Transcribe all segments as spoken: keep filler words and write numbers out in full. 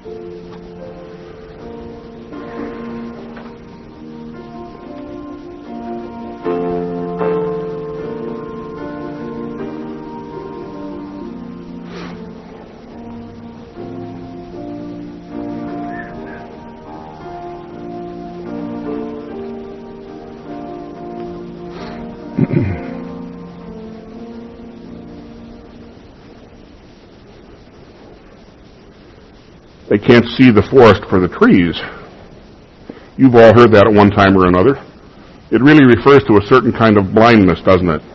They can't see the forest for the trees. You've all heard that at one time or another. It really refers to a certain kind of blindness, doesn't it?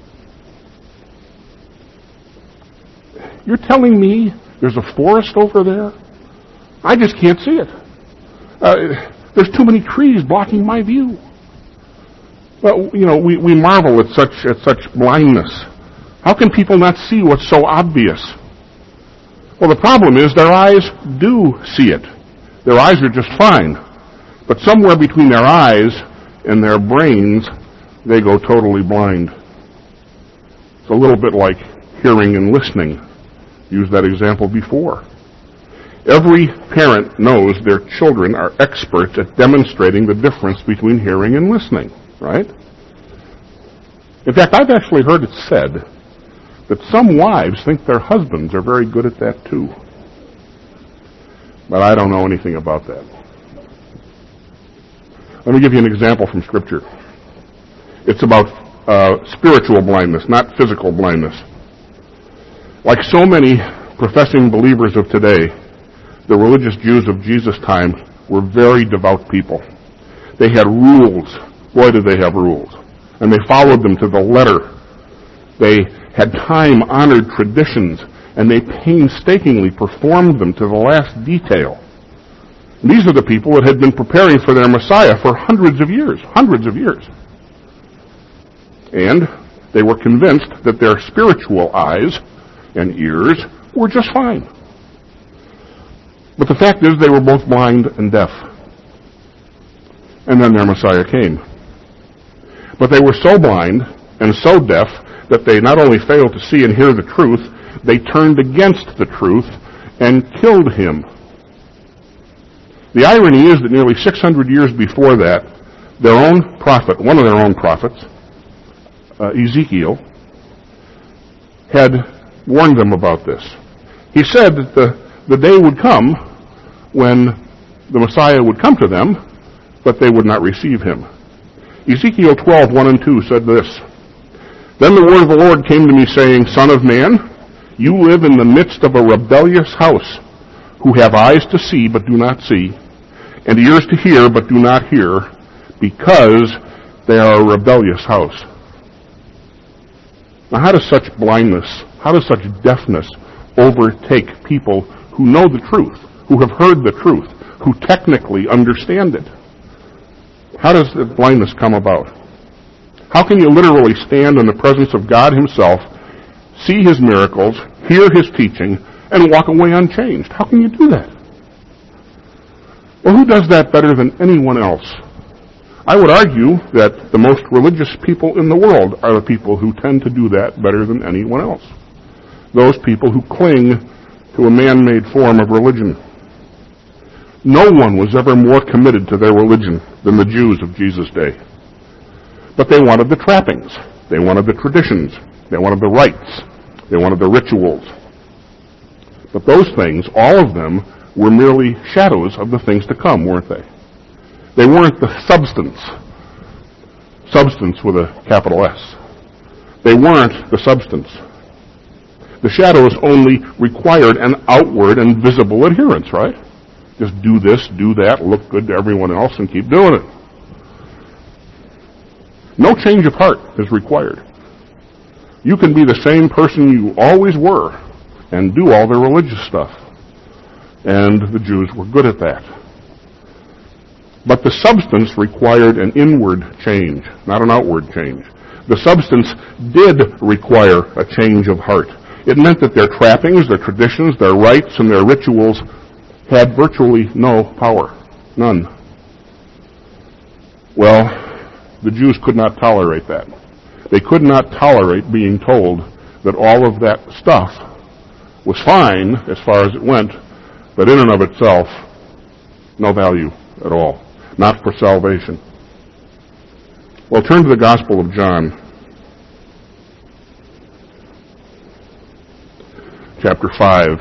You're telling me there's a forest over there? I just can't see it. Uh, there's too many trees blocking my view. Well, you know, we, we marvel at such at such blindness. How can people not see what's so obvious? Well, the problem is their eyes do see it. Their eyes are just fine. But somewhere between their eyes and their brains, they go totally blind. It's a little bit like hearing and listening. Used that example before. Every parent knows their children are experts at demonstrating the difference between hearing and listening, right? In fact, I've actually heard it said that some wives think their husbands are very good at that too. But I don't know anything about that. Let me give you an example from Scripture. It's about uh, spiritual blindness, not physical blindness. Like so many professing believers of today, the religious Jews of Jesus' time were very devout people. They had rules. Boy, did they have rules. And they followed them to the letter. They had time-honored traditions, and they painstakingly performed them to the last detail. And these are the people that had been preparing for their Messiah for hundreds of years, hundreds of years. And they were convinced that their spiritual eyes and ears were just fine. But the fact is they were both blind and deaf. And then their Messiah came. But they were so blind and so deaf that they not only failed to see and hear the truth, they turned against the truth and killed him. The irony is that nearly six hundred years before that, their own prophet, one of their own prophets, uh, Ezekiel, had warned them about this. He said that the, the day would come when the Messiah would come to them, but they would not receive him. Ezekiel twelve, one and two said this, "Then the word of the Lord came to me, saying, Son of man, you live in the midst of a rebellious house, who have eyes to see but do not see, and ears to hear but do not hear, because they are a rebellious house." Now how does such blindness, how does such deafness overtake people who know the truth, who have heard the truth, who technically understand it? How does the blindness come about? How can you literally stand in the presence of God himself, see his miracles, hear his teaching, and walk away unchanged? How can you do that? Well, who does that better than anyone else? I would argue that the most religious people in the world are the people who tend to do that better than anyone else. Those people who cling to a man-made form of religion. No one was ever more committed to their religion than the Jews of Jesus' day. But they wanted the trappings. They wanted the traditions. They wanted the rites. They wanted the rituals. But those things, all of them, were merely shadows of the things to come, weren't they? They weren't the substance. Substance with a capital S. They weren't the substance. The shadows only required an outward and visible adherence, right? Just do this, do that, look good to everyone else, and keep doing it. No change of heart is required. You can be the same person you always were and do all the religious stuff. And the Jews were good at that. But the substance required an inward change, not an outward change. The substance did require a change of heart. It meant that their trappings, their traditions, their rites, and their rituals had virtually no power. None. Well, the Jews could not tolerate that. They could not tolerate being told that all of that stuff was fine as far as it went, but in and of itself, no value at all. Not for salvation. Well, turn to the Gospel of John, chapter five.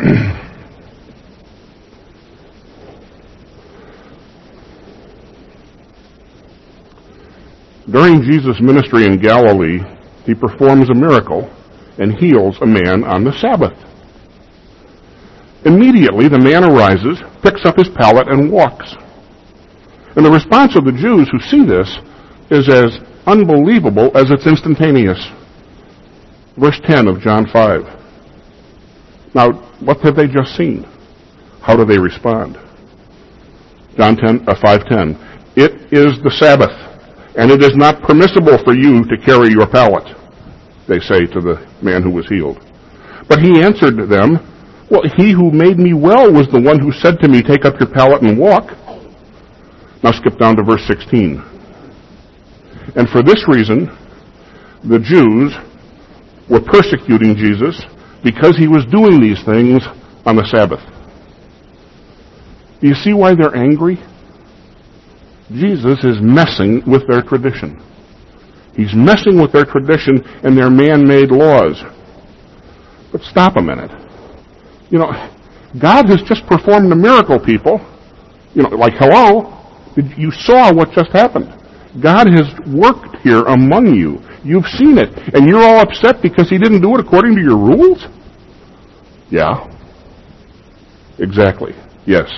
During Jesus' ministry in Galilee, he performs a miracle and heals a man on the Sabbath. Immediately, the man arises, picks up his pallet, and walks. And the response of the Jews who see this is as unbelievable as it's instantaneous. Verse ten of John five. Now, what have they just seen? How do they respond? John five ten. It is the Sabbath, and it is not permissible for you to carry your pallet, they say to the man who was healed. But he answered them, well, he who made me well was the one who said to me, take up your pallet and walk. Now skip down to verse sixteen. And for this reason, the Jews were persecuting Jesus because he was doing these things on the Sabbath. Do you see why they're angry? Jesus is messing with their tradition. He's messing with their tradition and their man-made laws. But stop a minute. You know, God has just performed a miracle, people. You know, like, hello? You saw what just happened. God has worked here among you. You've seen it. And you're all upset because he didn't do it according to your rules? Yeah. Exactly. Yes.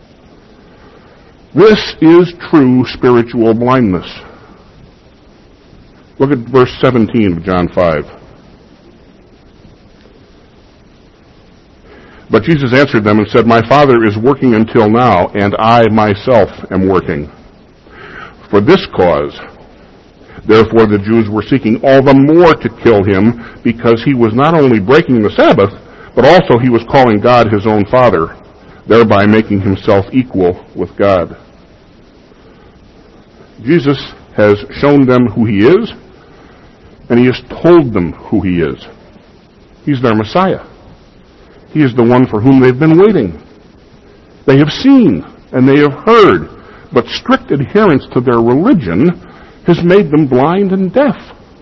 This is true spiritual blindness. Look at verse seventeen of John five. But Jesus answered them and said, my Father is working until now, and I myself am working. For this cause, therefore the Jews were seeking all the more to kill him, because he was not only breaking the Sabbath, but also he was calling God his own Father, thereby making himself equal with God. Jesus has shown them who he is, and he has told them who he is. He's their Messiah. He is the one for whom they've been waiting. They have seen and they have heard, but strict adherence to their religion has made them blind and deaf.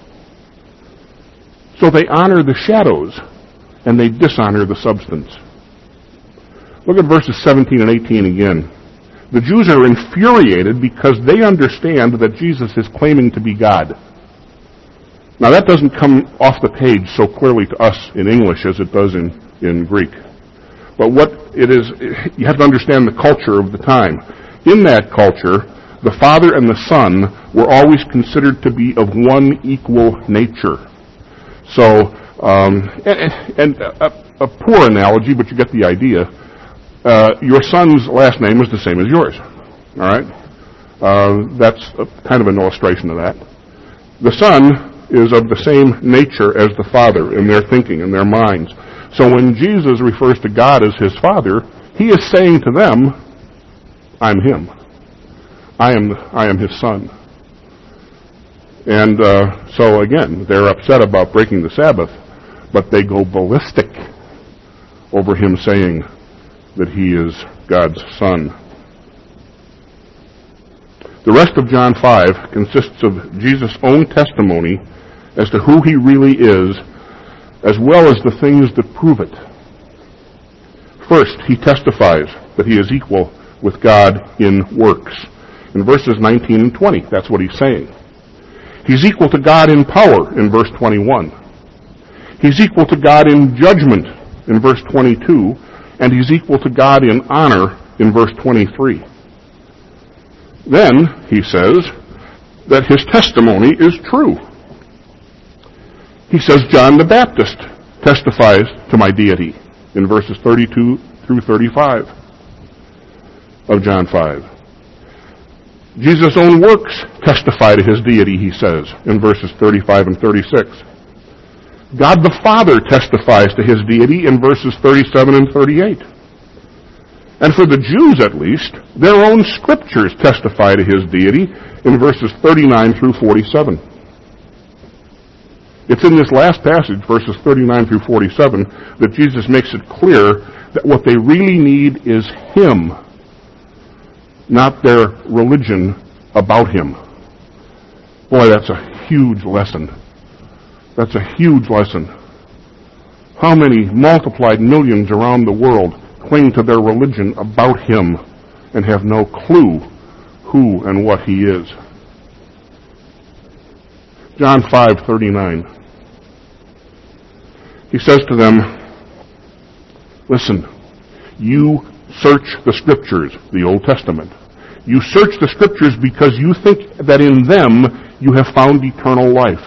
So they honor the shadows and they dishonor the substance. Look at verses seventeen and eighteen again. The Jews are infuriated because they understand that Jesus is claiming to be God. Now that doesn't come off the page so clearly to us in English as it does in, in Greek. But what it is, you have to understand the culture of the time. In that culture, the Father and the Son were always considered to be of one equal nature. So, um, and, and a, a poor analogy, but you get the idea. Uh, your son's last name is the same as yours. All right? Uh, that's a, kind of an illustration of that. The Son is of the same nature as the Father in their thinking, in their minds. So when Jesus refers to God as his Father, he is saying to them, I'm him. I am I am his Son. And uh, so again, they're upset about breaking the Sabbath, but they go ballistic over him saying that he is God's Son. The rest of John five consists of Jesus' own testimony as to who he really is, as well as the things that prove it. First, he testifies that he is equal with God in works. In verses nineteen and twenty, that's what he's saying. He's equal to God in power in verse twenty-one. He's equal to God in judgment in verse twenty-two, and he's equal to God in honor in verse twenty-three. Then, he says that his testimony is true. He says John the Baptist testifies to my deity in verses thirty-two through thirty-five of John five. Jesus' own works testify to his deity, he says, in verses thirty-five and thirty-six. God the Father testifies to his deity in verses thirty-seven and thirty-eight. And for the Jews, at least, their own scriptures testify to his deity in verses thirty-nine through forty-seven. It's in this last passage, verses thirty-nine through forty-seven, that Jesus makes it clear that what they really need is Him, not their religion about Him. Boy, that's a huge lesson. That's a huge lesson. How many multiplied millions around the world cling to their religion about Him and have no clue who and what He is? John five thirty-nine. He says to them, listen, you search the Scriptures, the Old Testament. You search the Scriptures because you think that in them you have found eternal life.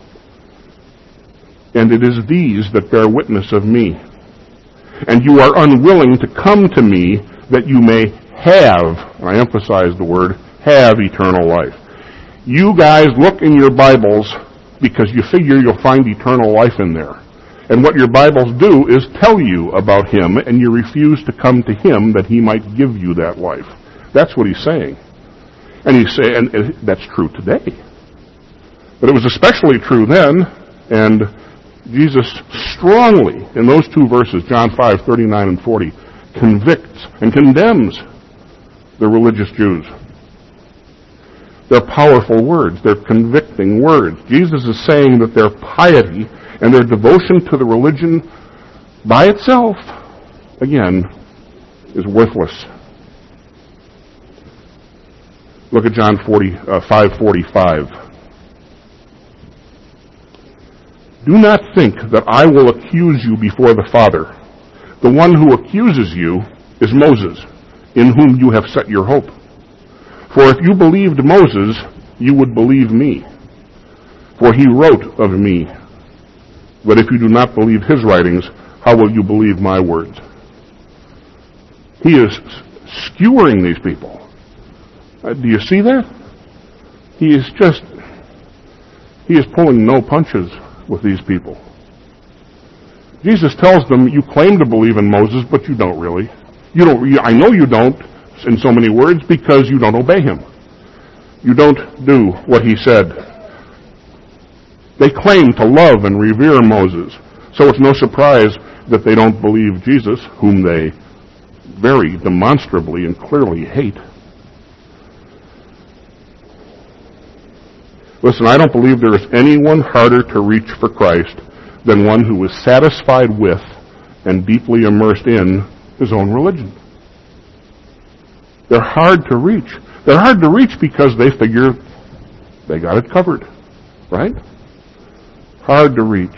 And it is these that bear witness of me. And you are unwilling to come to me that you may have, I emphasize the word, have eternal life. You guys look in your Bibles because you figure you'll find eternal life in there. And what your Bibles do is tell you about Him, and you refuse to come to Him that He might give you that life. That's what He's saying. And He's saying, and that's true today. But it was especially true then, and Jesus strongly, in those two verses, John five thirty-nine and forty, convicts and condemns the religious Jews. They're powerful words. They're convicting words. Jesus is saying that their piety and their devotion to the religion by itself, again, is worthless. Look at John five forty-five. Do not think that I will accuse you before the Father. The one who accuses you is Moses, in whom you have set your hope. For if you believed Moses, you would believe me, for he wrote of me. But if you do not believe his writings, how will you believe my words? He is skewering these people. Uh, do you see that? He is just, he is pulling no punches with these people. Jesus tells them, you claim to believe in Moses, but you don't really. You don't. I know you don't, in so many words, because you don't obey him. You don't do what he said. They claim to love and revere Moses, so it's no surprise that they don't believe Jesus, whom they very demonstrably and clearly hate. Listen, I don't believe there is anyone harder to reach for Christ than one who is satisfied with and deeply immersed in his own religion. They're hard to reach. They're hard to reach because they figure they got it covered, right? Hard to reach.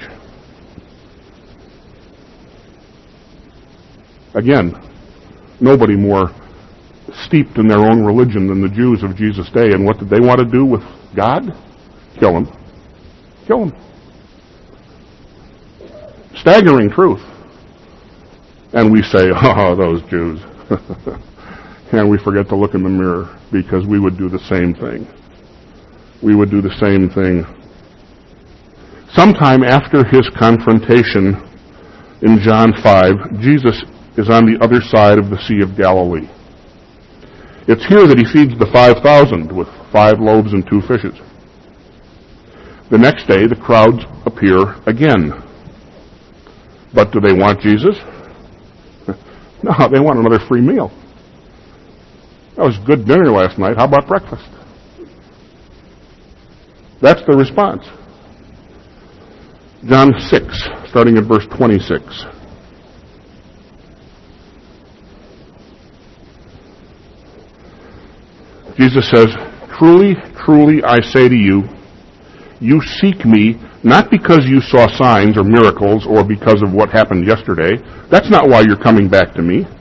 Again, nobody more steeped in their own religion than the Jews of Jesus' day. And what did they want to do with God? Kill him. Kill him. Staggering truth. And we say, oh, those Jews. And we forget to look in the mirror because we would do the same thing. We would do the same thing. Sometime after his confrontation in John five, Jesus is on the other side of the Sea of Galilee. It's here that he feeds the five thousand with five loaves and two fishes. The next day, the crowds appear again. But do they want Jesus? No, they want another free meal. That was good dinner last night. How about breakfast? That's the response. John six, starting at verse twenty-six. Jesus says, Truly, truly, I say to you, you seek me not because you saw signs or miracles or because of what happened yesterday. That's not why you're coming back to me.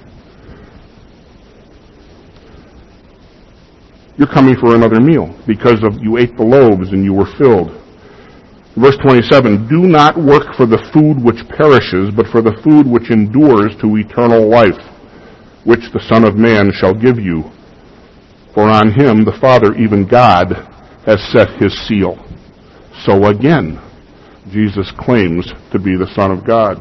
You're coming for another meal because of you ate the loaves and you were filled. Verse twenty-seven, do not work for the food which perishes, but for the food which endures to eternal life, which the Son of Man shall give you. For on him the Father, even God, has set his seal. So again, Jesus claims to be the Son of God.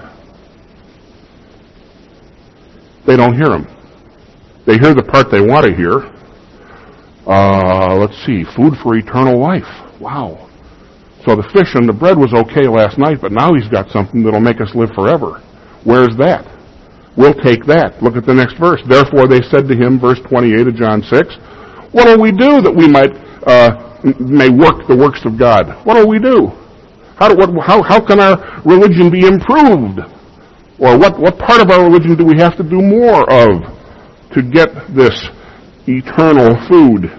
They don't hear him. They hear the part they want to hear. Uh, let's see, food for eternal life. Wow. So the fish and the bread was okay last night, but now he's got something that'll make us live forever. Where's that? We'll take that. Look at the next verse. Therefore they said to him, verse twenty-eight of John six, what will we do that we might uh, may work the works of God? What will we do? How, do, what, how, how can our religion be improved? Or what, what part of our religion do we have to do more of to get this eternal food?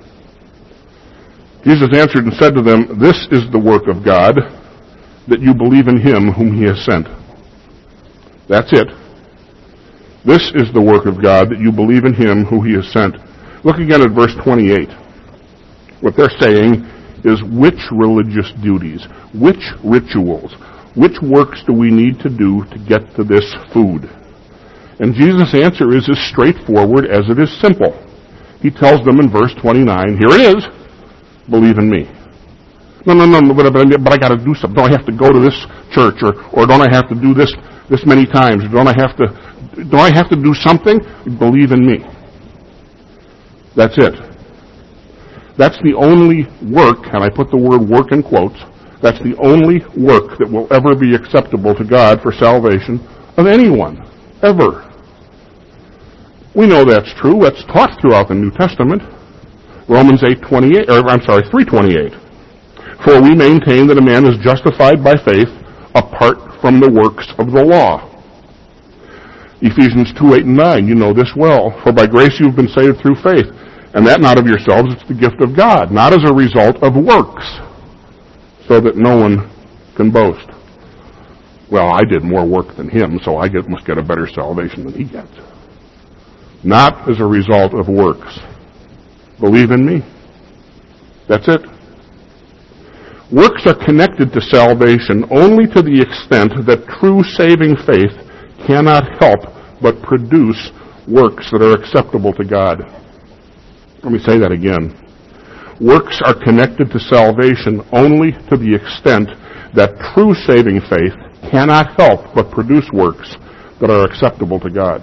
Jesus answered and said to them, this is the work of God, that you believe in him whom he has sent. That's it. This is the work of God, that you believe in him who he has sent. Look again at verse twenty-eight. What they're saying is, which religious duties, which rituals, which works do we need to do to get to this food? And Jesus' answer is as straightforward as it is simple. He tells them in verse twenty-nine, here it is, believe in me. No, no, no, but, but, but I got to do something. Don't I have to go to this church, or, or don't I have to do this this many times? Or don't I have to, don't I have to do something? Believe in me. That's it. That's the only work, and I put the word work in quotes, that's the only work that will ever be acceptable to God for salvation of anyone, ever. We know that's true. That's taught throughout the New Testament. Romans eight twenty-eight, or I'm sorry, three twenty-eight. For we maintain that a man is justified by faith apart from the works of the law. Ephesians two eight and nine, you know this well. For by grace you have been saved through faith, and that not of yourselves, it's the gift of God, not as a result of works, so that no one can boast. Well, I did more work than him, so I get, must get a better salvation than he gets. Not as a result of works. Believe in me. That's it. Works are connected to salvation only to the extent that true saving faith cannot help but produce works that are acceptable to God. Let me say that again. Works are connected to salvation only to the extent that true saving faith cannot help but produce works that are acceptable to God.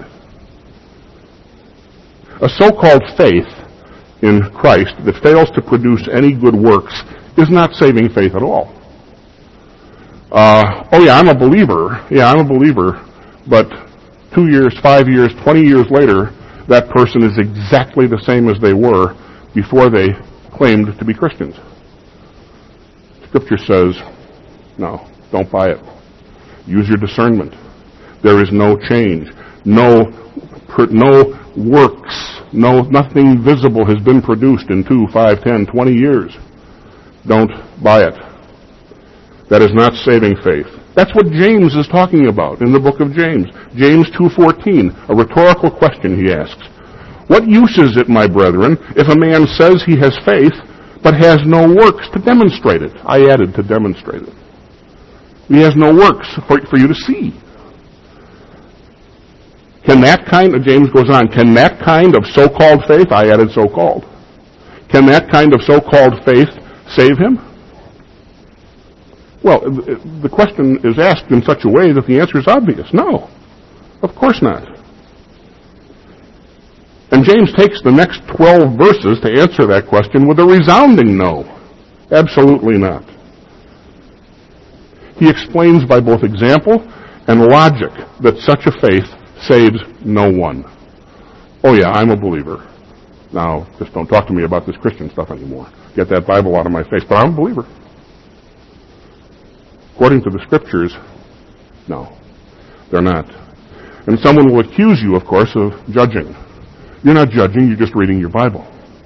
A so-called faith in Christ that fails to produce any good works is not saving faith at all. Uh, oh yeah, I'm a believer. Yeah, I'm a believer. But two years, five years, twenty years later, that person is exactly the same as they were before they claimed to be Christians. Scripture says, no, don't buy it. Use your discernment. There is no change. No, no works. No, nothing visible has been produced in two, five, ten, twenty years. Don't buy it. That is not saving faith. That's what James is talking about in the book of James. James two fourteen, a rhetorical question he asks. What use is it, my brethren, if a man says he has faith, but has no works to demonstrate it? I added to demonstrate it. He has no works for, for you to see. Can that kind of, James goes on, can that kind of so-called faith, I added so-called, can that kind of so-called faith save him? Well, the question is asked in such a way that the answer is obvious. No, of course not. And James takes the next twelve verses to answer that question with a resounding no. Absolutely not. He explains by both example and logic that such a faith saves no one. Oh yeah, I'm a believer. Now, just don't talk to me about this Christian stuff anymore. Get that Bible out of my face. But I'm a believer. According to the Scriptures, no, they're not. And someone will accuse you, of course, of judging. You're not judging, you're just reading your Bible.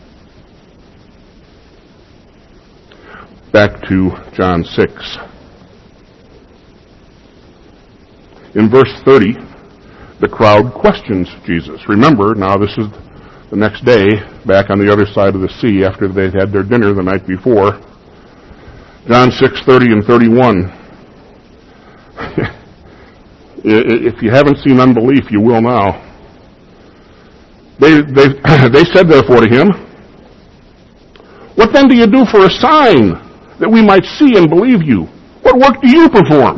Back to John six. In verse thirty, the crowd questions Jesus. Remember, now this is the next day, back on the other side of the sea after they'd had their dinner the night before. John six thirty and thirty-one. If you haven't seen unbelief, you will now. They, they, they said therefore to him, what then do you do for a sign that we might see and believe you? What work do you perform?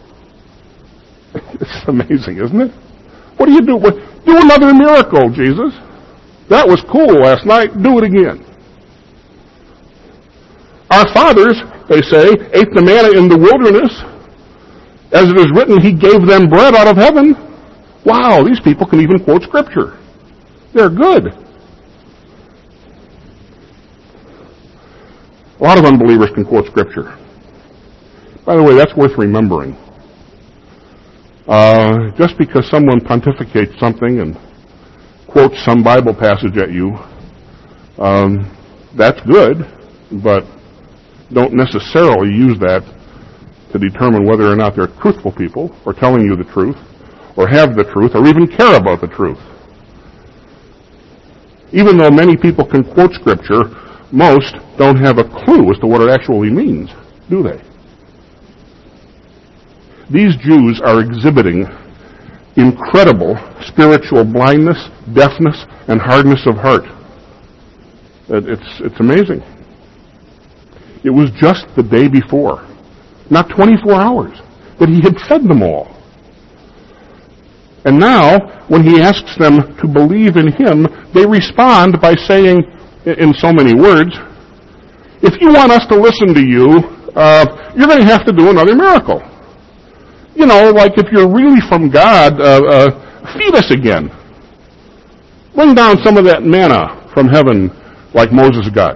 It's amazing, isn't it? What do you do? Do another miracle, Jesus. That was cool last night. Do it again. Our fathers, they say, ate the manna in the wilderness. As it is written, he gave them bread out of heaven. Wow, these people can even quote Scripture. They're good. A lot of unbelievers can quote Scripture. By the way, that's worth remembering. Uh, just because someone pontificates something and quotes some Bible passage at you, um, that's good, but don't necessarily use that to determine whether or not they're truthful people, or telling you the truth, or have the truth, or even care about the truth. Even though many people can quote Scripture, most don't have a clue as to what it actually means, do they? These Jews are exhibiting incredible spiritual blindness, deafness, and hardness of heart. It's, it's amazing. It was just the day before, not twenty-four hours, that he had fed them all. And now, when he asks them to believe in him, they respond by saying, in so many words, if you want us to listen to you, uh, you're going to have to do another miracle. You know, like if you're really from God, uh, uh, feed us again. Bring down some of that manna from heaven like Moses got.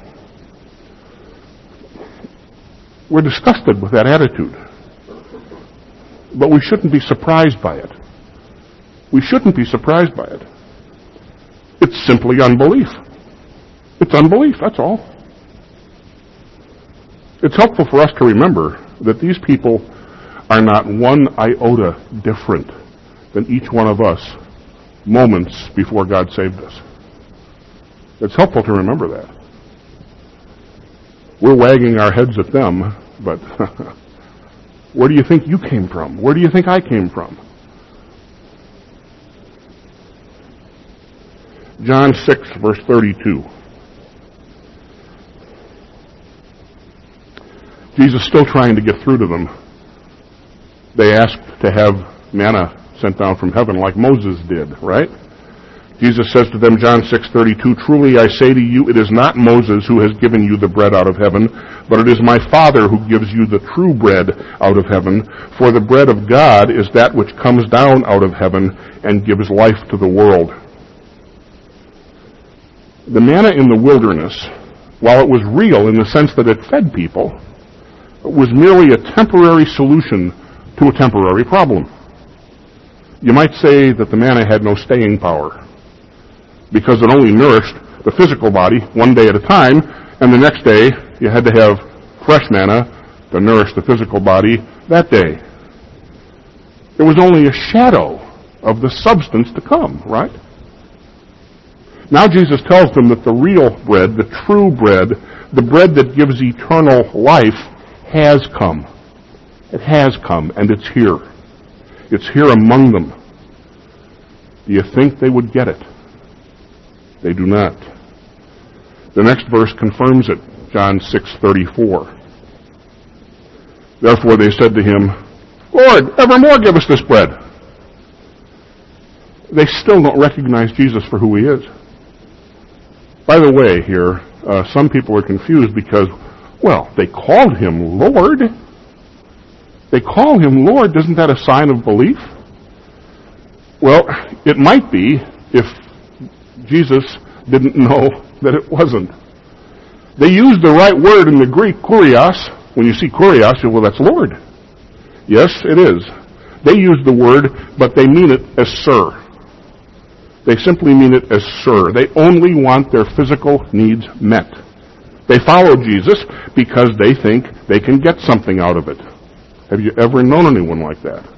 We're disgusted with that attitude. But we shouldn't be surprised by it. We shouldn't be surprised by it. It's simply unbelief. It's unbelief, that's all. It's helpful for us to remember that these people are not one iota different than each one of us moments before God saved us. It's helpful to remember that. We're wagging our heads at them, but where do you think you came from? Where do you think I came from? John six, verse thirty-two. Jesus still trying to get through to them. They asked to have manna sent down from heaven like Moses did, right? Jesus says to them, John six thirty-two, truly I say to you, it is not Moses who has given you the bread out of heaven, but it is my Father who gives you the true bread out of heaven. For the bread of God is that which comes down out of heaven and gives life to the world. The manna in the wilderness, while it was real in the sense that it fed people, was merely a temporary solution to a temporary problem. You might say that the manna had no staying power, because it only nourished the physical body one day at a time, and the next day you had to have fresh manna to nourish the physical body that day. It was only a shadow of the substance to come, right? Now Jesus tells them that the real bread, the true bread, the bread that gives eternal life, has come. It has come, and it's here. It's here among them. Do you think they would get it? They do not. The next verse confirms it, John six thirty-four. Therefore they said to him, Lord, evermore give us this bread. They still don't recognize Jesus for who he is. By the way, here, uh, some people are confused because, well, they called him Lord. They call him Lord. Isn't that a sign of belief? Well, it might be if Jesus didn't know that it wasn't. They used the right word in the Greek, kurios. When you see kurios, you say, well, that's Lord. Yes, it is. They use the word, but they mean it as sir. They simply mean it as sir. They only want their physical needs met. They follow Jesus because they think they can get something out of it. Have you ever known anyone like that?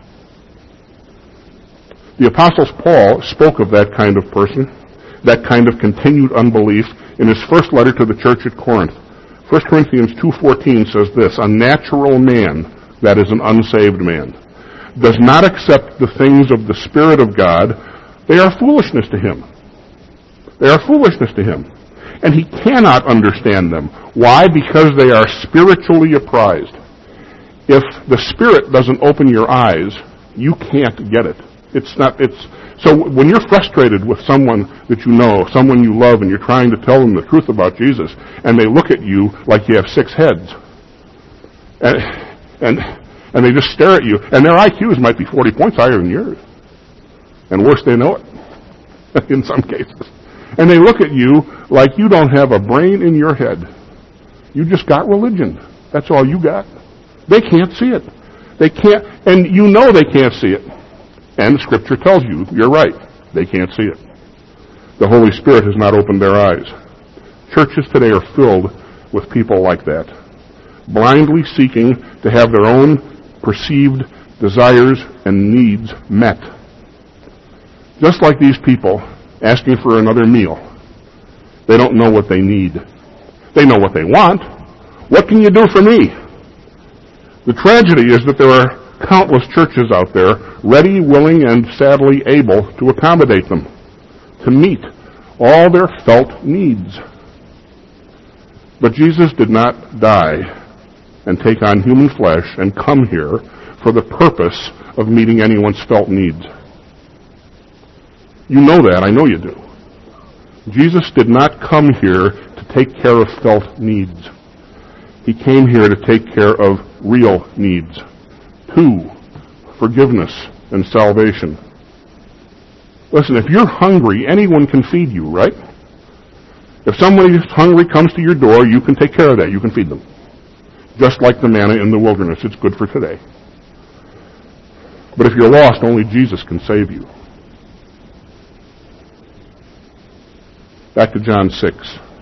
The Apostle Paul spoke of that kind of person, that kind of continued unbelief, in his first letter to the church at Corinth. First Corinthians two fourteen says this, a natural man, that is an unsaved man, does not accept the things of the Spirit of God. They are foolishness to him. They are foolishness to him. And he cannot understand them. Why? Because they are spiritually apprised. If the Spirit doesn't open your eyes, you can't get it. It's not, it's, so when you're frustrated with someone that you know, someone you love, and you're trying to tell them the truth about Jesus, and they look at you like you have six heads, and, and, and they just stare at you, and their I Qs might be forty points higher than yours. And worse, they know it in some cases. And they look at you like you don't have a brain in your head. You just got religion. That's all you got. They can't see it. They can't, and you know they can't see it. And Scripture tells you, you're right, they can't see it. The Holy Spirit has not opened their eyes. Churches today are filled with people like that, blindly seeking to have their own perceived desires and needs met. Just like these people asking for another meal. They don't know what they need. They know what they want. What can you do for me? The tragedy is that there are countless churches out there ready, willing, and sadly able to accommodate them, to meet all their felt needs. But Jesus did not die and take on human flesh and come here for the purpose of meeting anyone's felt needs. You know that. I know you do. Jesus did not come here to take care of felt needs. He came here to take care of real needs. Two, forgiveness and salvation. Listen, if you're hungry, anyone can feed you, right? If somebody who's hungry comes to your door, you can take care of that. You can feed them. Just like the manna in the wilderness. It's good for today. But if you're lost, only Jesus can save you. Back to John six.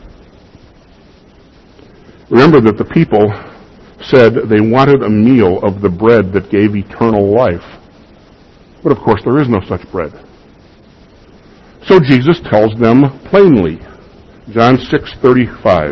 Remember that the people said they wanted a meal of the bread that gave eternal life. But of course there is no such bread. So Jesus tells them plainly. John six thirty-five.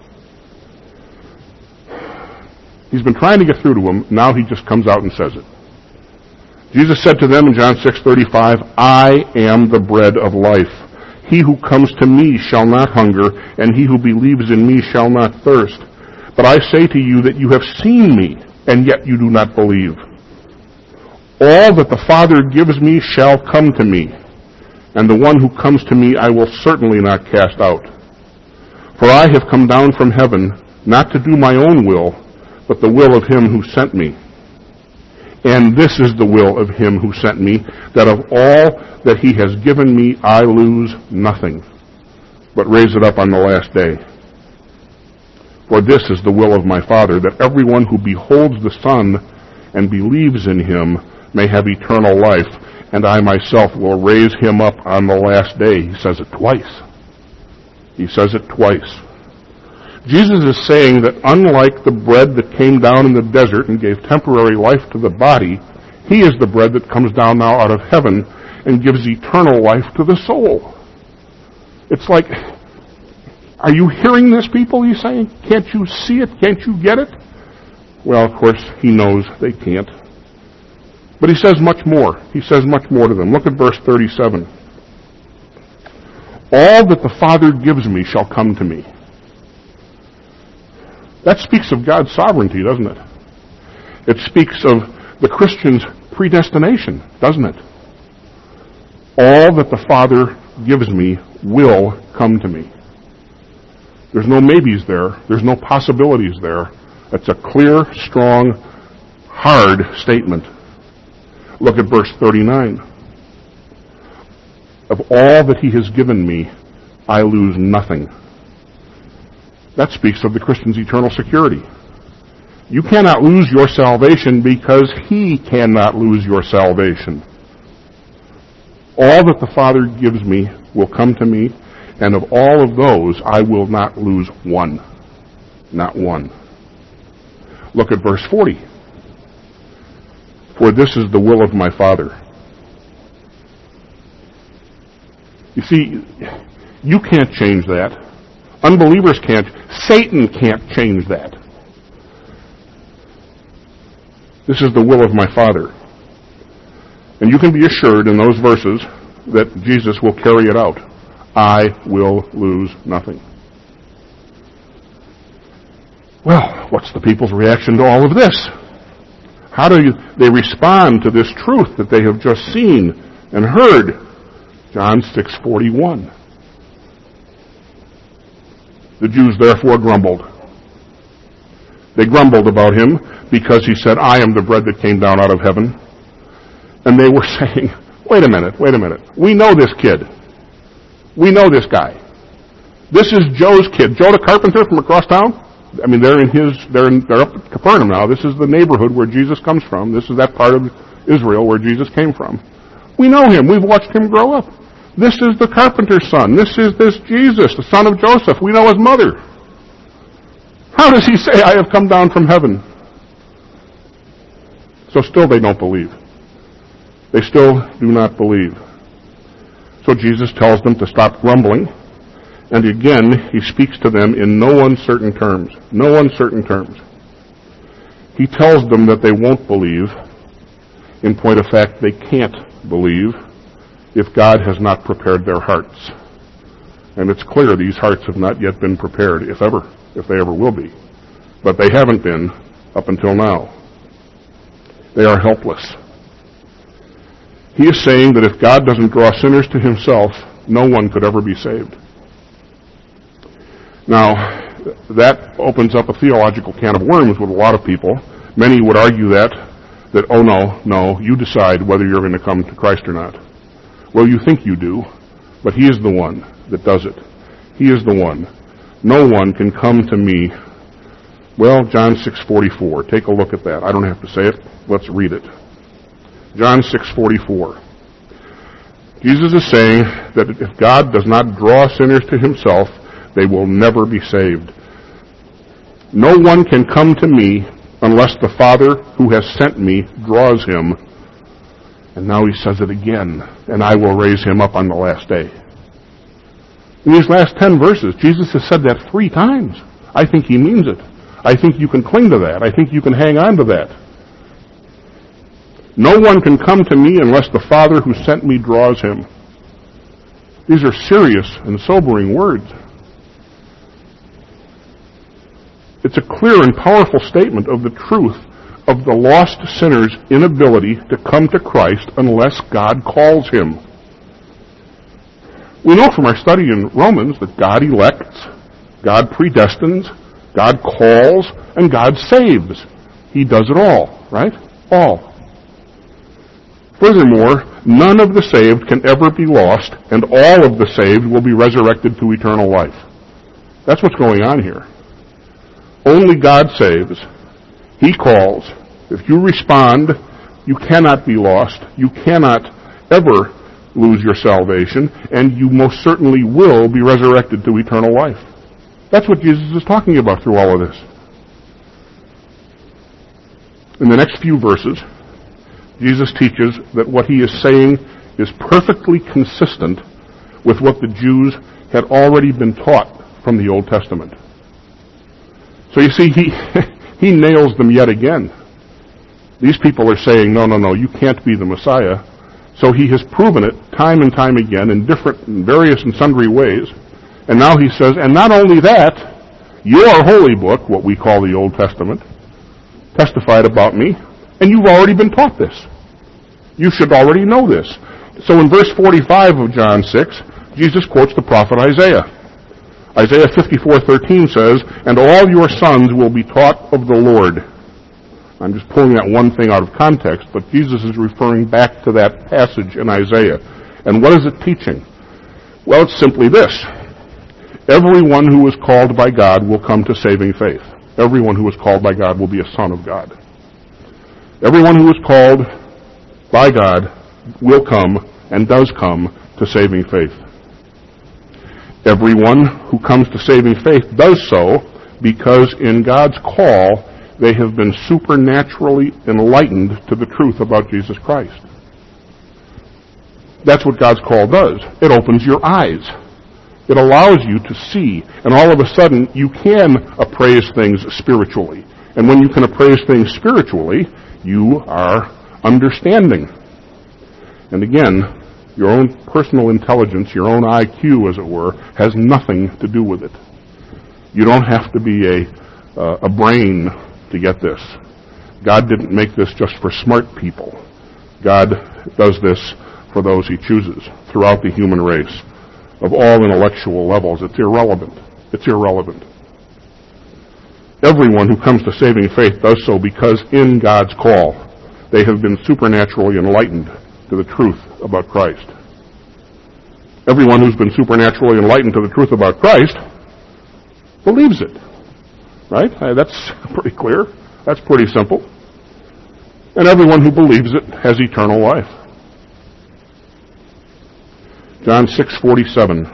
He's been trying to get through to them. Now he just comes out and says it. Jesus said to them in John six thirty-five, I am the bread of life. He who comes to me shall not hunger, and he who believes in me shall not thirst. But I say to you that you have seen me, and yet you do not believe. All that the Father gives me shall come to me, and the one who comes to me I will certainly not cast out. For I have come down from heaven, not to do my own will, but the will of him who sent me. And this is the will of him who sent me, that of all that he has given me I lose nothing, but raise it up on the last day. For this is the will of my Father, that everyone who beholds the Son and believes in him may have eternal life, and I myself will raise him up on the last day. He says it twice. He says it twice. Jesus is saying that unlike the bread that came down in the desert and gave temporary life to the body, he is the bread that comes down now out of heaven and gives eternal life to the soul. It's like, are you hearing this, people, he's saying? Can't you see it? Can't you get it? Well, of course, he knows they can't. But he says much more. He says much more to them. Look at verse thirty-seven. All that the Father gives me shall come to me. That speaks of God's sovereignty, doesn't it? It speaks of the Christian's predestination, doesn't it? All that the Father gives me will come to me. There's no maybes there. There's no possibilities there. That's a clear, strong, hard statement. Look at verse thirty-nine. Of all that he has given me, I lose nothing. That speaks of the Christian's eternal security. You cannot lose your salvation because he cannot lose your salvation. All that the Father gives me will come to me, and of all of those I will not lose one. Not one. Look at verse forty. For this is the will of my Father. You see, you can't change that. Unbelievers can't. Satan can't change that. This is the will of my Father. And you can be assured in those verses that Jesus will carry it out. I will lose nothing. Well, what's the people's reaction to all of this? How do you, they respond to this truth that they have just seen and heard? John six forty-one. The Jews therefore grumbled. They grumbled about him because he said, I am the bread that came down out of heaven. And they were saying, wait a minute, wait a minute. We know this kid. We know this guy. This is Joe's kid. Joe the carpenter from across town? I mean, they're in his, they're, in, they're up at Capernaum now. This is the neighborhood where Jesus comes from. This is that part of Israel where Jesus came from. We know him. We've watched him grow up. This is the carpenter's son. This is this Jesus, the son of Joseph. We know his mother. How does he say, I have come down from heaven? So still they don't believe. They still do not believe. So Jesus tells them to stop grumbling. And again, he speaks to them in no uncertain terms. No uncertain terms. He tells them that they won't believe. In point of fact, they can't believe if God has not prepared their hearts. And it's clear these hearts have not yet been prepared, if ever, if they ever will be. But they haven't been up until now. They are helpless. He is saying that if God doesn't draw sinners to himself, no one could ever be saved. Now, that opens up a theological can of worms with a lot of people. Many would argue that, that, oh no, no, you decide whether you're going to come to Christ or not. Well, you think you do, but he is the one that does it. He is the one. No one can come to me. Well, John six forty-four. Take a look at that. I don't have to say it. Let's read it. John six forty-four. Jesus is saying that if God does not draw sinners to himself, they will never be saved. No one can come to me unless the Father who has sent me draws him. And now he says it again, and I will raise him up on the last day. In these last ten verses, Jesus has said that three times. I think he means it. I think you can cling to that. I think you can hang on to that. No one can come to me unless the Father who sent me draws him. These are serious and sobering words. It's a clear and powerful statement of the truth of the lost sinner's inability to come to Christ unless God calls him. We know from our study in Romans that God elects, God predestines, God calls, and God saves. He does it all, right? All. Furthermore, none of the saved can ever be lost, and all of the saved will be resurrected to eternal life. That's what's going on here. Only God saves. He calls. If you respond, you cannot be lost. You cannot ever lose your salvation, and you most certainly will be resurrected to eternal life. That's what Jesus is talking about through all of this. In the next few verses, Jesus teaches that what he is saying is perfectly consistent with what the Jews had already been taught from the Old Testament. So you see, he he nails them yet again. These people are saying, no, no, no, you can't be the Messiah. So he has proven it time and time again in different, in various and sundry ways. And now he says, and not only that, your holy book, what we call the Old Testament, testified about me, and you've already been taught this. You should already know this. So in verse forty-five of John six, Jesus quotes the prophet Isaiah. Isaiah fifty-four thirteen says, and all your sons will be taught of the Lord. I'm just pulling that one thing out of context, but Jesus is referring back to that passage in Isaiah. And what is it teaching? Well, it's simply this. Everyone who is called by God will come to saving faith. Everyone who is called by God will be a son of God. Everyone who is called by God will come and does come to saving faith. Everyone who comes to saving faith does so because in God's call they have been supernaturally enlightened to the truth about Jesus Christ. That's what God's call does. It opens your eyes. It allows you to see, and all of a sudden you can appraise things spiritually. And when you can appraise things spiritually, you are understanding. And again, your own personal intelligence, your own I Q, as it were, has nothing to do with it. You don't have to be a, uh, a brain to get this. God didn't make this just for smart people. God does this for those he chooses throughout the human race. Of all intellectual levels, it's irrelevant. It's irrelevant. Everyone who comes to saving faith does so because in God's call, they have been supernaturally enlightened to the truth about Christ. Everyone who's been supernaturally enlightened to the truth about Christ believes it. Right? That's pretty clear. That's pretty simple. And everyone who believes it has eternal life. John six forty-seven.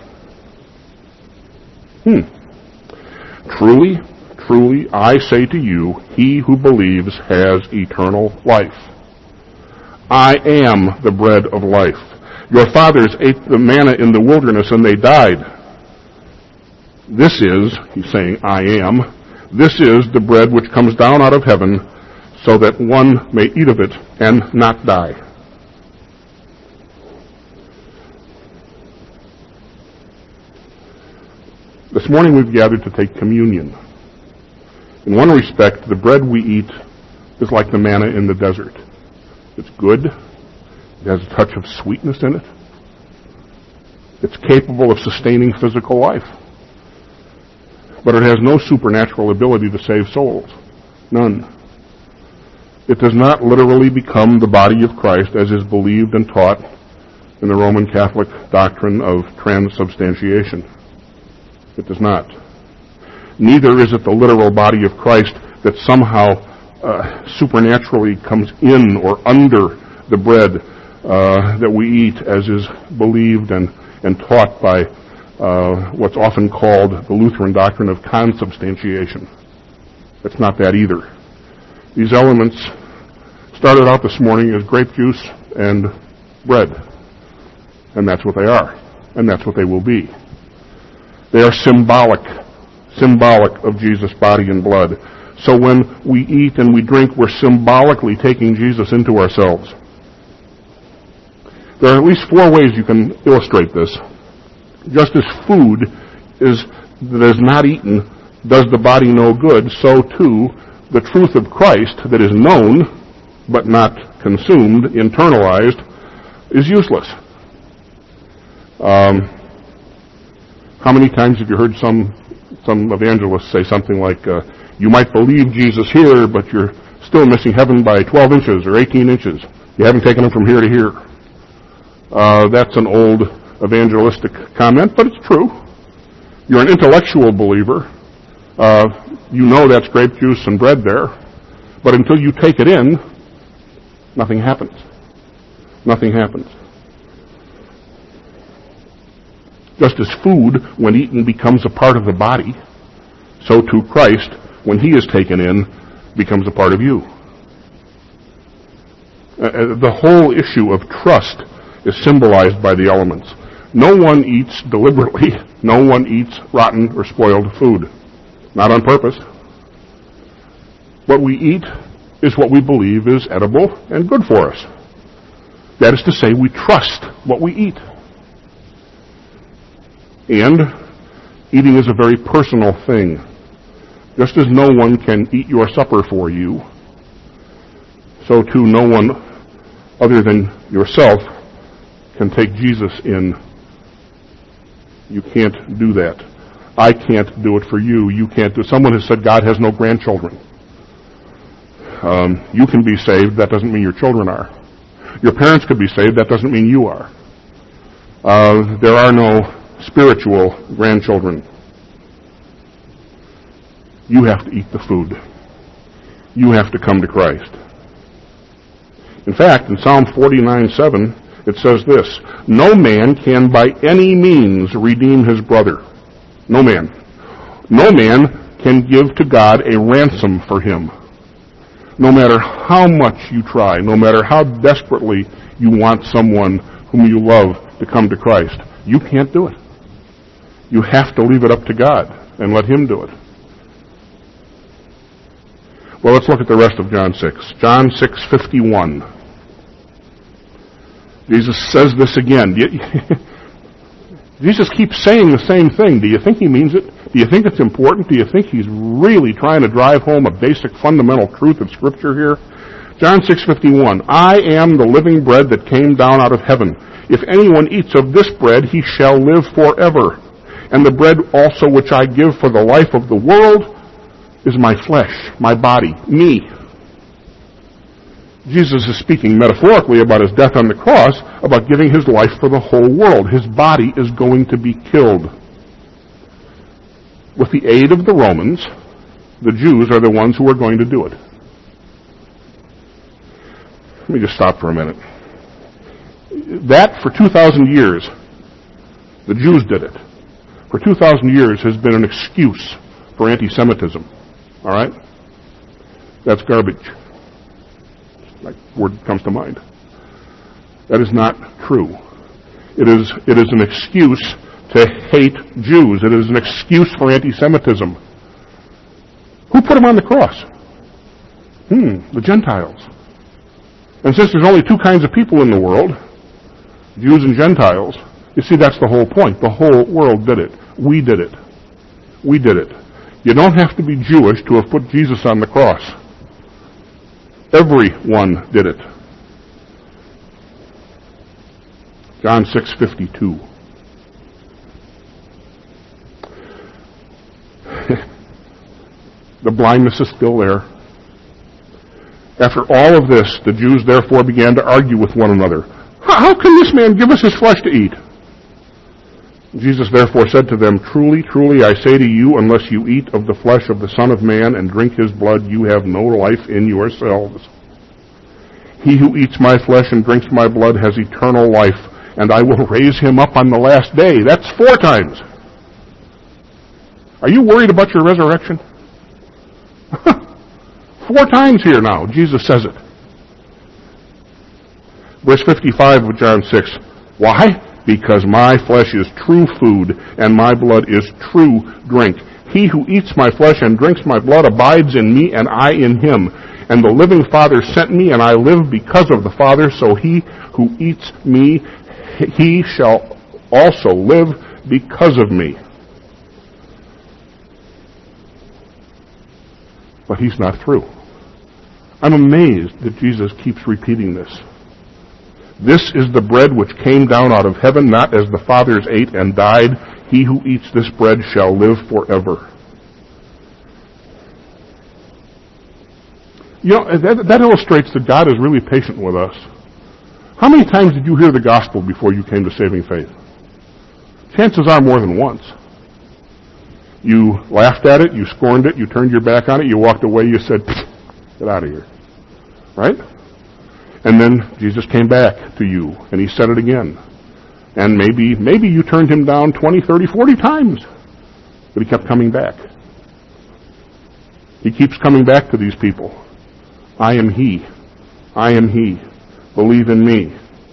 Hmm. Truly, truly, I say to you, he who believes has eternal life. I am the bread of life. Your fathers ate the manna in the wilderness and they died. This is, he's saying, I am, this is the bread which comes down out of heaven, so that one may eat of it and not die. This morning we've gathered to take communion. In one respect, the bread we eat is like the manna in the desert. It's good. It has a touch of sweetness in it. It's capable of sustaining physical life. But it has no supernatural ability to save souls. None. It does not literally become the body of Christ as is believed and taught in the Roman Catholic doctrine of transubstantiation. It does not. Neither is it the literal body of Christ that somehow uh, supernaturally comes in or under the bread uh, that we eat as is believed and, and taught by uh, what's often called the Lutheran doctrine of consubstantiation. It's not that either. These elements started out this morning as grape juice and bread. And that's what they are. And that's what they will be. They are symbolic, symbolic of Jesus' body and blood. So when we eat and we drink, we're symbolically taking Jesus into ourselves. There are at least four ways you can illustrate this. Just as food is that is not eaten does the body no good, so too the truth of Christ that is known but not consumed, internalized, is useless. Um, how many times have you heard some some evangelists say something like, uh, you might believe Jesus here, but you're still missing heaven by twelve inches or eighteen inches. You haven't taken him from here to here. Uh, that's an old evangelistic comment, but it's true. You're an intellectual believer. Uh, you know that's grape juice and bread there. But until you take it in, nothing happens. Nothing happens. Just as food, when eaten, becomes a part of the body, so too Christ, when he is taken in, becomes a part of you. Uh, the whole issue of trust is symbolized by the elements. No one eats deliberately. No one eats rotten or spoiled food. Not on purpose. What we eat is what we believe is edible and good for us. That is to say, we trust what we eat. And eating is a very personal thing. Just as no one can eat your supper for you, so too no one other than yourself can take Jesus in. You can't do that. I can't do it for you. You can't do it. Someone has said God has no grandchildren. Um, you can be saved. That doesn't mean your children are. Your parents could be saved. That doesn't mean you are. Uh, there are no spiritual grandchildren. You have to eat the food. You have to come to Christ. In fact, in Psalm forty-nine seven, it says this, no man can by any means redeem his brother. No man. No man can give to God a ransom for him. No matter how much you try, no matter how desperately you want someone whom you love to come to Christ, you can't do it. You have to leave it up to God and let him do it. Well, let's look at the rest of John six. John six fifty-one. Jesus says this again. Jesus keeps saying the same thing. Do you think he means it? Do you think it's important? Do you think he's really trying to drive home a basic fundamental truth of Scripture here? John six fifty-one. I am the living bread that came down out of heaven. If anyone eats of this bread, he shall live forever. And the bread also which I give for the life of the world is my flesh, my body, me. Jesus is speaking metaphorically about his death on the cross, about giving his life for the whole world. His body is going to be killed. With the aid of the Romans, the Jews are the ones who are going to do it. Let me just stop for a minute. That, for two thousand years, the Jews did it. For two thousand years has been an excuse for anti-Semitism. All right? That's garbage. That word comes to mind. That is not true. It is, it is an excuse to hate Jews. It is an excuse for anti-Semitism. Who put him on the cross? Hmm, the Gentiles. And since there's only two kinds of people in the world, Jews and Gentiles, you see, that's the whole point. The whole world did it. We did it. We did it. You don't have to be Jewish to have put Jesus on the cross. Everyone did it. John six fifty-two. The blindness is still there. After all of this, the Jews therefore began to argue with one another. How can this man give us his flesh to eat? Jesus therefore said to them, Truly, truly, I say to you, unless you eat of the flesh of the Son of Man and drink his blood, you have no life in yourselves. He who eats my flesh and drinks my blood has eternal life, and I will raise him up on the last day. That's four times. Are you worried about your resurrection? Four times here now, Jesus says it. Verse fifty-five of John six. Why? Because my flesh is true food, and my blood is true drink. He who eats my flesh and drinks my blood abides in me, and I in him. And the living Father sent me, and I live because of the Father, so he who eats me, he shall also live because of me. But he's not through. I'm amazed that Jesus keeps repeating this. This is the bread which came down out of heaven, not as the fathers ate and died. He who eats this bread shall live forever. You know, that, that illustrates that God is really patient with us. How many times did you hear the gospel before you came to saving faith? Chances are more than once. You laughed at it, you scorned it, you turned your back on it, you walked away, you said, get out of here. Right? And then Jesus came back to you, and he said it again. And maybe maybe you turned him down twenty, thirty, forty times. But he kept coming back. He keeps coming back to these people. I am he. I am he. Believe in me.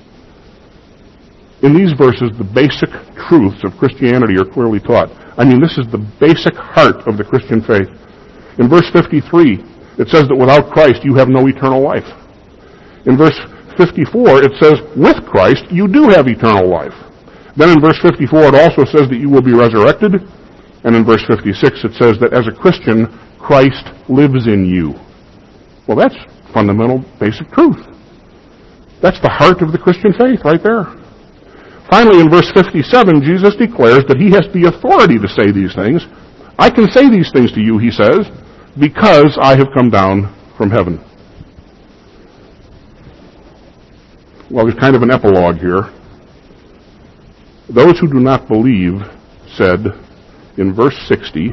In these verses, the basic truths of Christianity are clearly taught. I mean, this is the basic heart of the Christian faith. In verse fifty-three, it says that without Christ you have no eternal life. In verse fifty-four, it says, with Christ you do have eternal life. Then in verse fifty-four, it also says that you will be resurrected. And in verse fifty-six, it says that as a Christian, Christ lives in you. Well, that's fundamental, basic truth. That's the heart of the Christian faith right there. Finally, in verse fifty-seven, Jesus declares that he has the authority to say these things. I can say these things to you, he says, because I have come down from heaven. Well, there's kind of an epilogue here. Those who do not believe said in verse sixty,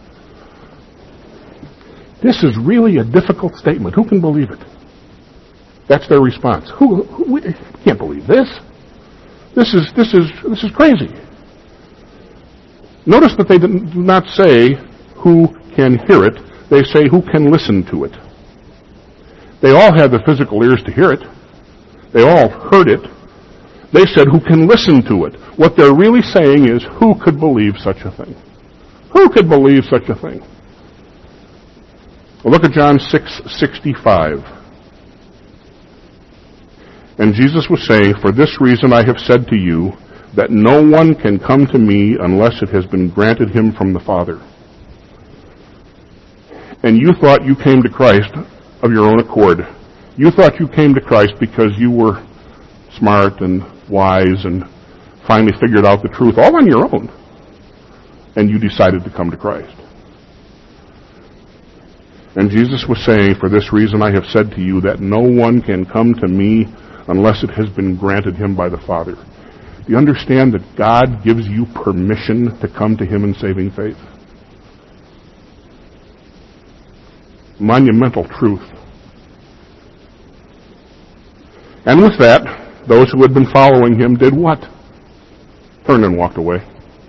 this is really a difficult statement. Who can believe it? That's their response. Who, who we can't believe this? This is this is this is crazy. Notice that they do not say who can hear it. They say who can listen to it. They all had the physical ears to hear it. They all heard it. They said who can listen to it. What they're really saying is who could believe such a thing? Who could believe such a thing? Well, look at John six sixty-five. And Jesus was saying, for this reason I have said to you, that no one can come to me unless it has been granted him from the Father. And you thought you came to Christ of your own accord. You thought you came to Christ because you were smart and wise and finally figured out the truth all on your own. And you decided to come to Christ. And Jesus was saying, for this reason I have said to you that no one can come to me unless it has been granted him by the Father. Do you understand that God gives you permission to come to him in saving faith? Monumental truth. And with that, those who had been following him did what? Turned and walked away.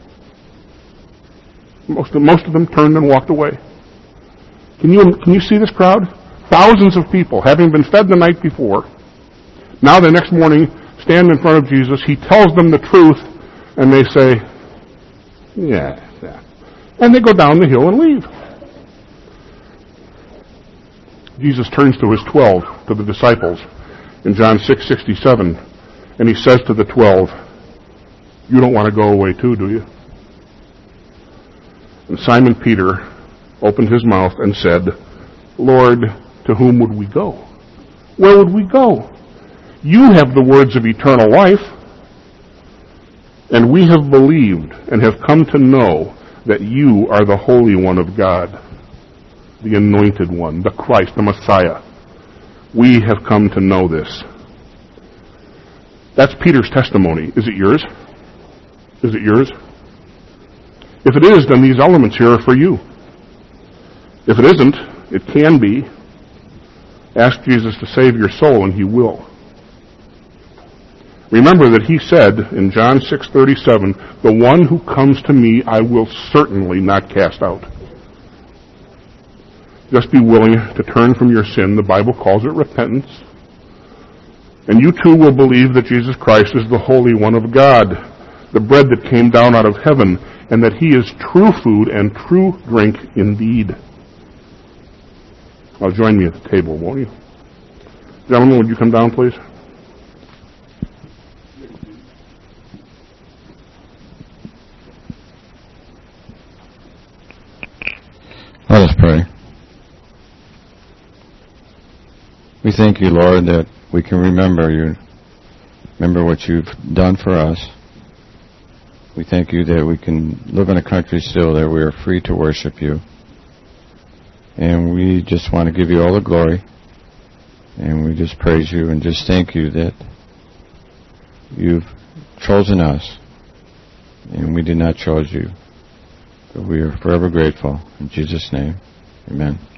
Most of, most of them turned and walked away. Can you, can you see this crowd? Thousands of people, having been fed the night before. Now the next morning, stand in front of Jesus. He tells them the truth, and they say, yeah, yeah. And they go down the hill and leave. Jesus turns to his twelve, to the disciples, in John six sixty-seven, and he says to the twelve, you don't want to go away too, do you? And Simon Peter opened his mouth and said, Lord, to whom would we go? Where would we go? You have the words of eternal life, and we have believed and have come to know that you are the Holy One of God, the Anointed One, the Christ, the Messiah. We have come to know this. That's Peter's testimony. Is it yours? Is it yours? If it is, then these elements here are for you. If it isn't, it can be. Ask Jesus to save your soul, and he will. Remember that he said in John six thirty-seven, the one who comes to me I will certainly not cast out. Just be willing to turn from your sin. The Bible calls it repentance. And you too will believe that Jesus Christ is the Holy One of God, the bread that came down out of heaven, and that he is true food and true drink indeed. Now join me at the table, won't you? Gentlemen, would you come down, please? Let us pray. We thank you, Lord, that we can remember you, remember what you've done for us. We thank you that we can live in a country still that we are free to worship you. And we just want to give you all the glory. And we just praise you and just thank you that you've chosen us. And we did not choose you. But we are forever grateful. In Jesus' name, amen.